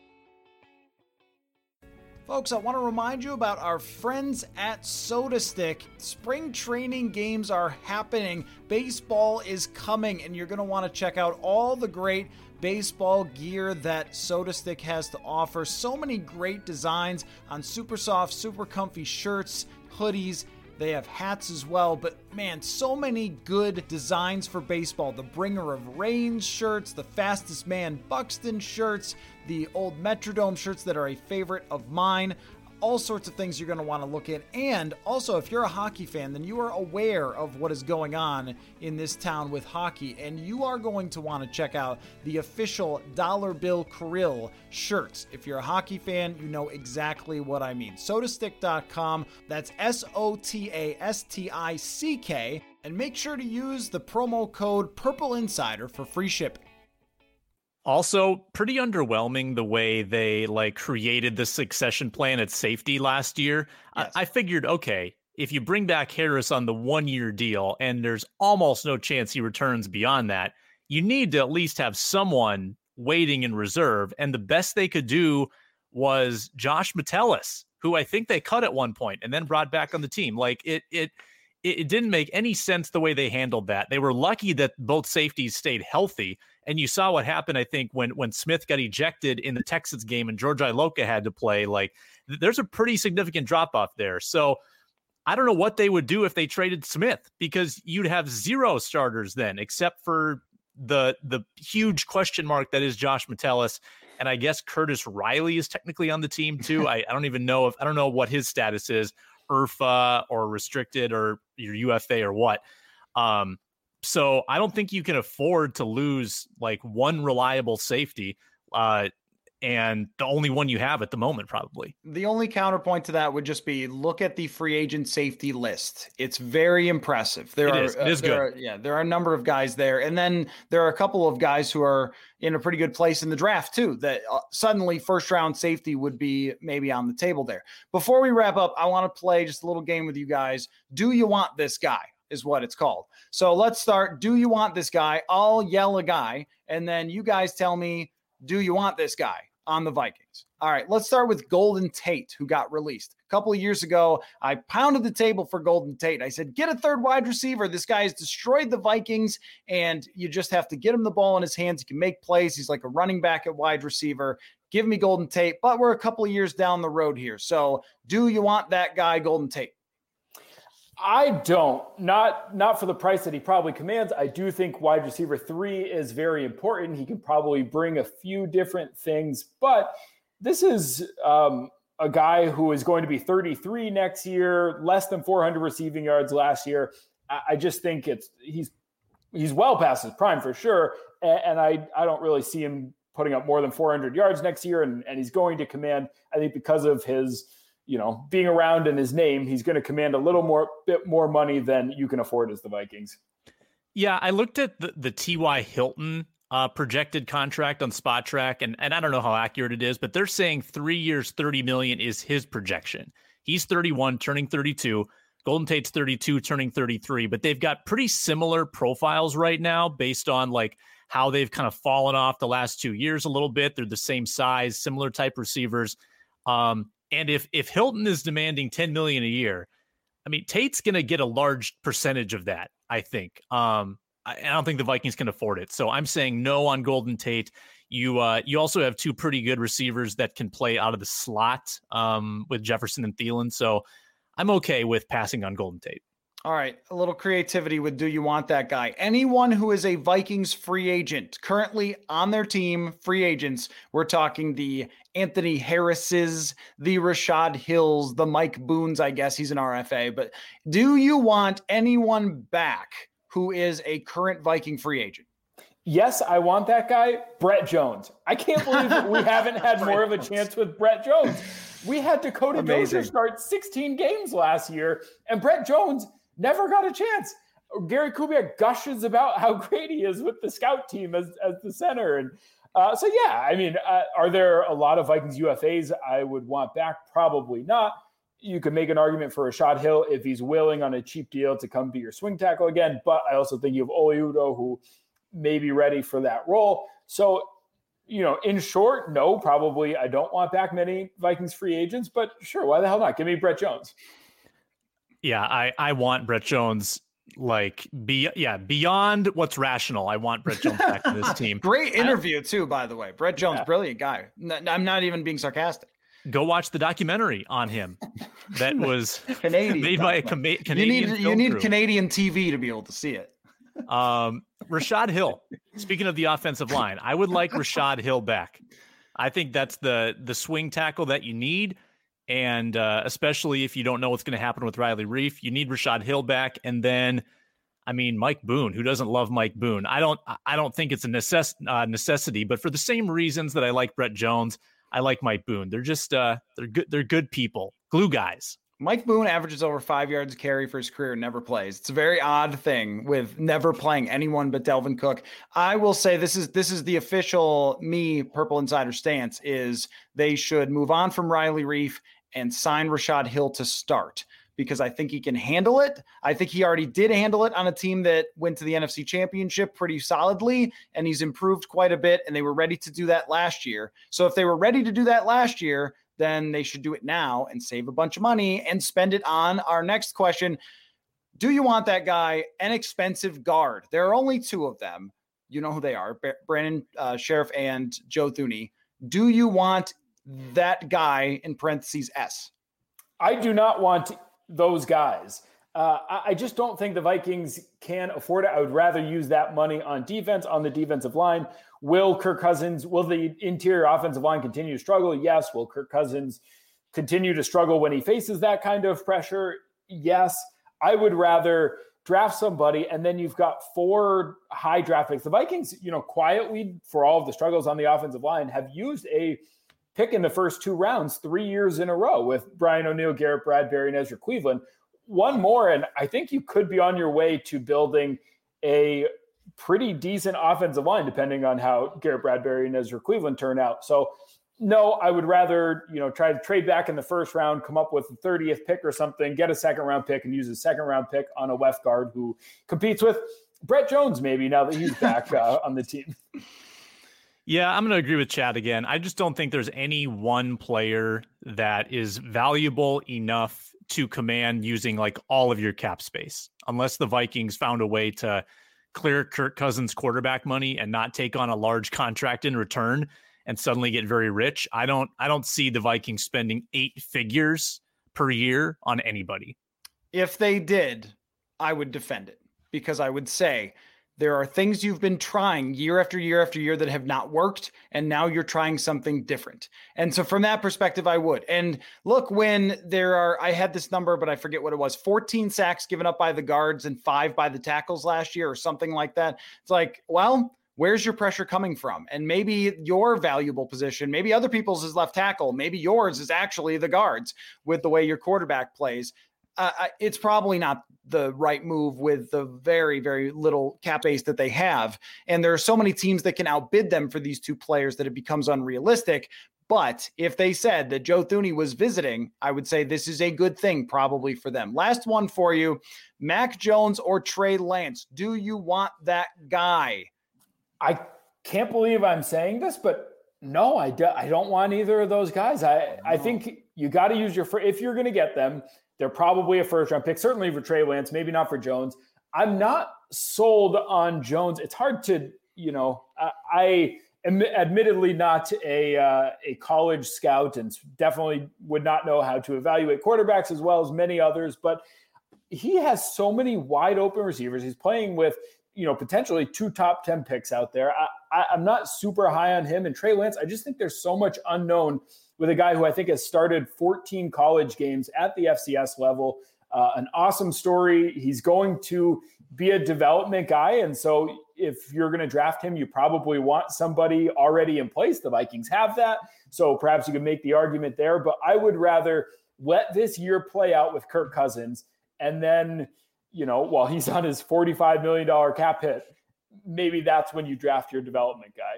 Folks, I want to remind you about our friends at SotaStick. Spring training games are happening. Baseball is coming, and you're going to want to check out all the great baseball gear that SotaStick has to offer. So many great designs on super soft, super comfy shirts, hoodies. They have hats as well, but man, so many good designs for baseball. The Bringer of Rain shirts, the Fastest Man Buxton shirts, the old Metrodome shirts that are a favorite of mine. All sorts of things you're going to want to look at. And also, if you're a hockey fan, then you are aware of what is going on in this town with hockey. And you are going to want to check out the official Dollar Bill Krill shirts. If you're a hockey fan, you know exactly what I mean. sotastick dot com. That's S O T A S T I C K. And make sure to use the promo code Purple Insider for free shipping. Also, pretty underwhelming the way they like created the succession plan at safety last year. Yes. I-, I figured, okay, if you bring back Harris on the one-year deal and there's almost no chance he returns beyond that, you need to at least have someone waiting in reserve. And the best they could do was Josh Metellus, who I think they cut at one point and then brought back on the team. Like it, it, it didn't make any sense the way they handled that. They were lucky that both safeties stayed healthy. And you saw what happened, I think, when when Smith got ejected in the Texans game and George Iloka had to play. Like, th- there's a pretty significant drop-off there. So I don't know what they would do if they traded Smith, because you'd have zero starters then, except for the the huge question mark that is Josh Metellus. And I guess Curtis Riley is technically on the team, too. I, I don't even know if I don't know what his status is, I R F A or restricted or your U F A or what. Um So I don't think you can afford to lose like one reliable safety uh, and the only one you have at the moment, probably. The only counterpoint to that would just be look at the free agent safety list. It's very impressive. There it are, is. It is uh, there good. Are, yeah, there are a number of guys there. And then there are a couple of guys who are in a pretty good place in the draft too, that uh, suddenly first round safety would be maybe on the table there. Before we wrap up, I want to play just a little game with you guys. Do you want this guy? Is what it's called. So let's start. Do you want this guy? I'll yell a guy, and then you guys tell me, do you want this guy on the Vikings? All right, let's start with Golden Tate, who got released. A couple of years ago, I pounded the table for Golden Tate. I said, get a third wide receiver. This guy has destroyed the Vikings, and you just have to get him the ball in his hands. He can make plays. He's like a running back at wide receiver. Give me Golden Tate, but we're a couple of years down the road here. So do you want that guy, Golden Tate? I don't, not not for the price that he probably commands. I do think wide receiver three is very important. He can probably bring a few different things, but this is um, a guy who is going to be thirty-three next year, less than four hundred receiving yards last year. I, I just think it's he's he's well past his prime for sure, and, and I I don't really see him putting up more than four hundred yards next year, and, and he's going to command, I think, because of his, you know, being around in his name, he's going to command a little more, bit more money than you can afford as the Vikings. Yeah, I looked at the, the T Y. Hilton uh, projected contract on Spot Track, and, and I don't know how accurate it is, but they're saying three years, thirty million is his projection. He's thirty-one, turning thirty-two. Golden Tate's thirty-two, turning thirty-three, but they've got pretty similar profiles right now based on like how they've kind of fallen off the last two years a little bit. They're the same size, similar type receivers. Um, And if if Hilton is demanding ten million dollars a year, I mean, Tate's going to get a large percentage of that, I think. Um, I, I don't think the Vikings can afford it. So I'm saying no on Golden Tate. You uh, you also have two pretty good receivers that can play out of the slot um, with Jefferson and Thielen. So I'm okay with passing on Golden Tate. All right, a little creativity with do you want that guy? Anyone who is a Vikings free agent, currently on their team, free agents, we're talking the Anthony Harrises, the Rashad Hills, the Mike Boones, I guess he's an R F A, but do you want anyone back who is a current Viking free agent? Yes, I want that guy, Brett Jones. I can't believe that we haven't had more of a chance with Brett Jones. We had Dakota Dozier start sixteen games last year, and Brett Jones never got a chance. Gary Kubiak gushes about how great he is with the scout team as, as the center. And uh, so, yeah, I mean, uh, are there a lot of Vikings U F As I would want back? Probably not. You could make an argument for Rashad Hill if he's willing on a cheap deal to come be your swing tackle again. But I also think you have Oli Udoh, who may be ready for that role. So, you know, in short, no, probably I don't want back many Vikings free agents, but sure, why the hell not? Give me Brett Jones. Yeah, I, I want Brett Jones, like, be yeah, beyond what's rational. I want Brett Jones back to this team. Great interview, too, by the way. Brett Jones, yeah. Brilliant guy. I'm not even being sarcastic. Go watch the documentary on him that was Canadian made by a com- Canadian You need, you need crew. Canadian T V to be able to see it. Um, Rashad Hill, speaking of the offensive line, I would like Rashad Hill back. I think that's the the swing tackle that you need. And uh, especially if you don't know what's going to happen with Riley Reiff, you need Rashad Hill back. And then, I mean, Mike Boone, who doesn't love Mike Boone? I don't I don't think it's a necess- uh, necessity, but for the same reasons that I like Brett Jones, I like Mike Boone. They're just uh, they're good. They're good people, glue guys. Mike Boone averages over five yards a carry for his career and never plays. It's a very odd thing with never playing anyone but Delvin Cook. I will say this is this is the official me Purple Insider stance is they should move on from Riley Reiff and sign Rashad Hill to start because I think he can handle it. I think he already did handle it on a team that went to the N F C Championship pretty solidly, and he's improved quite a bit, and they were ready to do that last year. So if they were ready to do that last year, then they should do it now and save a bunch of money and spend it on our next question. Do you want that guy, an expensive guard? There are only two of them. You know who they are, Brandon uh, Sheriff and Joe Thuney. Do you want that guy in parentheses S? I do not want those guys. Uh, I, I just don't think the Vikings can afford it. I would rather use that money on defense, on the defensive line. Will Kirk Cousins, will the interior offensive line continue to struggle? Yes. Will Kirk Cousins continue to struggle when he faces that kind of pressure? Yes. I would rather draft somebody, and then you've got four high draft picks. The Vikings, you know, quietly, for all of the struggles on the offensive line, have used a pick in the first two rounds three years in a row with Brian O'Neill, Garrett Bradbury, and Ezra Cleveland. One more, and I think you could be on your way to building a pretty decent offensive line, depending on how Garrett Bradbury and Ezra Cleveland turn out. So, no, I would rather, you know, try to trade back in the first round, come up with the thirtieth pick or something, get a second round pick, and use a second round pick on a left guard who competes with Brett Jones, maybe, now that he's back uh, on the team. Yeah, I'm going to agree with Chad again. I just don't think there's any one player that is valuable enough to command using like all of your cap space, unless the Vikings found a way to clear Kirk Cousins quarterback money and not take on a large contract in return and suddenly get very rich. I don't, I don't see the Vikings spending eight figures per year on anybody. If they did, I would defend it because I would say, there are things you've been trying year after year after year that have not worked, and now you're trying something different. And so from that perspective, I would. And look, when there are, I had this number, but I forget what it was, fourteen sacks given up by the guards and five by the tackles last year or something like that. It's like, well, where's your pressure coming from? And maybe your valuable position, maybe other people's is left tackle, maybe yours is actually the guards with the way your quarterback plays. Uh, it's probably not the right move with the very, very little cap base that they have. And there are so many teams that can outbid them for these two players that it becomes unrealistic. But if they said that Joe Thuney was visiting, I would say this is a good thing probably for them. Last one for you, Mac Jones or Trey Lance. Do you want that guy? I can't believe I'm saying this, but no, I, do, I don't want either of those guys. I, I think you got to use your, if you're going to get them, They're probably a first round pick, certainly for Trey Lance, maybe not for Jones. I'm not sold on Jones. It's hard to, you know, I, I am admittedly not a uh, a college scout and definitely would not know how to evaluate quarterbacks as well as many others, but he has so many wide open receivers. He's playing with, you know, potentially two top ten picks out there. I, I, I'm not super high on him. And Trey Lance, I just think there's so much unknown with a guy who I think has started fourteen college games at the F C S level. Uh, an awesome story. He's going to be a development guy. And so if you're going to draft him, you probably want somebody already in place. The Vikings have that. So perhaps you can make the argument there. But I would rather let this year play out with Kirk Cousins. And then, you know, while he's on his forty-five million dollars cap hit, maybe that's when you draft your development guy.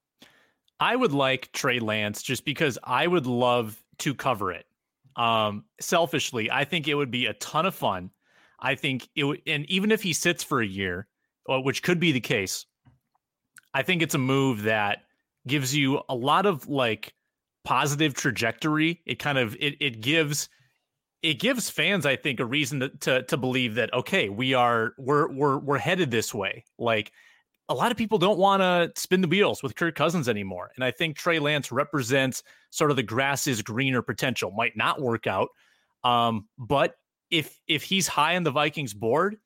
I would like Trey Lance just because I would love to cover it. Um, selfishly, I think it would be a ton of fun. I think it would, and even if he sits for a year, which could be the case, I think it's a move that gives you a lot of like positive trajectory. It kind of, it, it gives, it gives fans, I think, a reason to, to, to believe that, okay, we are, we're, we're, we're headed this way. Like, a lot of people don't want to spin the wheels with Kirk Cousins anymore. And I think Trey Lance represents sort of the grass is greener potential. Might not work out. Um, but if if he's high on the Vikings board,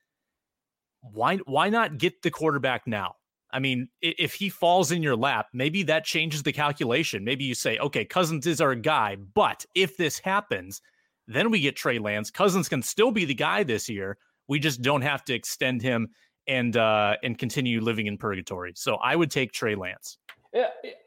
why why not get the quarterback now? I mean, if he falls in your lap, maybe that changes the calculation. Maybe you say, okay, Cousins is our guy. But if this happens, then we get Trey Lance. Cousins can still be the guy this year. We just don't have to extend him and uh, and continue living in purgatory. So I would take Trey Lance. Yeah,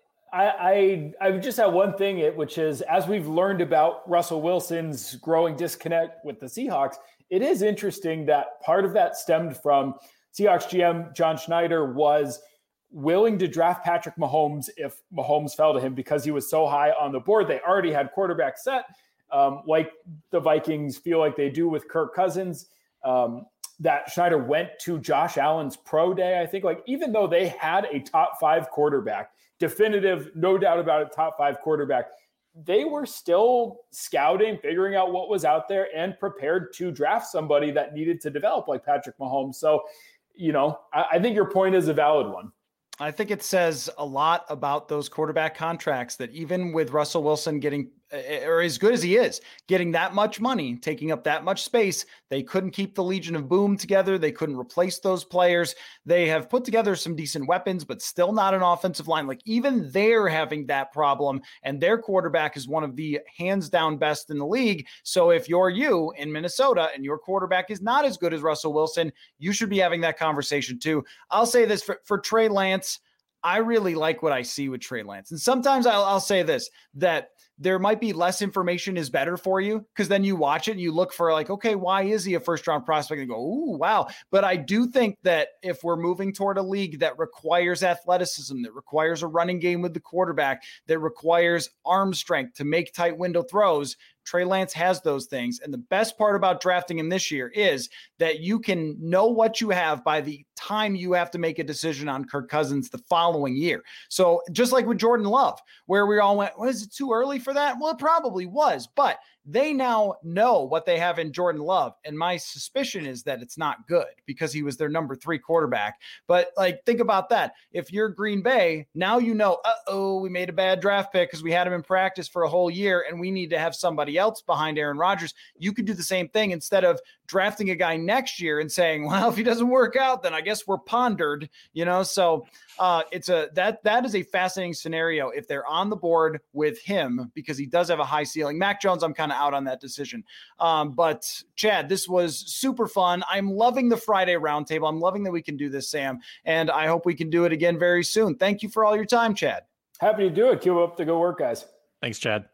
I I, I would just have one thing, which is, as we've learned about Russell Wilson's growing disconnect with the Seahawks, it is interesting that part of that stemmed from Seahawks G M John Schneider was willing to draft Patrick Mahomes if Mahomes fell to him because he was so high on the board. They already had quarterback set, um, like the Vikings feel like they do with Kirk Cousins. Um, that Schneider went to Josh Allen's pro day, I think, like, even though they had a top five quarterback, definitive, no doubt about it, top five quarterback, they were still scouting, figuring out what was out there and prepared to draft somebody that needed to develop like Patrick Mahomes. So, you know, I, I think your point is a valid one. I think it says a lot about those quarterback contracts that even with Russell Wilson getting, or as good as he is, getting that much money, taking up that much space, they couldn't keep the Legion of Boom together. They couldn't replace those players. They have put together some decent weapons, but still not an offensive line. Like, even they're having that problem, and their quarterback is one of the hands down best in the league. So if you're you in Minnesota and your quarterback is not as good as Russell Wilson, you should be having that conversation too. I'll say this for, for Trey Lance. I really like what I see with Trey Lance. And sometimes I'll, I'll say this, that there might be less information is better for you, because then you watch it and you look for like, okay, why is he a first round prospect? And go, ooh, wow. But I do think that if we're moving toward a league that requires athleticism, that requires a running game with the quarterback, that requires arm strength to make tight window throws, Trey Lance has those things. And the best part about drafting him this year is that you can know what you have by the time you have to make a decision on Kirk Cousins the following year. So just like with Jordan Love, where we all went, was it too early for that? Well, it probably was, but they now know what they have in Jordan Love. And my suspicion is that it's not good because he was their number three quarterback. But like, think about that. If you're Green Bay, now you know, uh-oh, we made a bad draft pick because we had him in practice for a whole year and we need to have somebody else behind Aaron Rodgers. You could do the same thing instead of drafting a guy next year and saying, well, if he doesn't work out, then I guess we're pondered, you know? So uh, it's a, that, that is a fascinating scenario if they're on the board with him, because he does have a high ceiling. Mac Jones, I'm kind of out on that decision. Um, but Chad, this was super fun. I'm loving the Friday roundtable. I'm loving that we can do this, Sam, and I hope we can do it again very soon. Thank you for all your time, Chad. Happy to do it. Keep up the good work, guys. Thanks, Chad.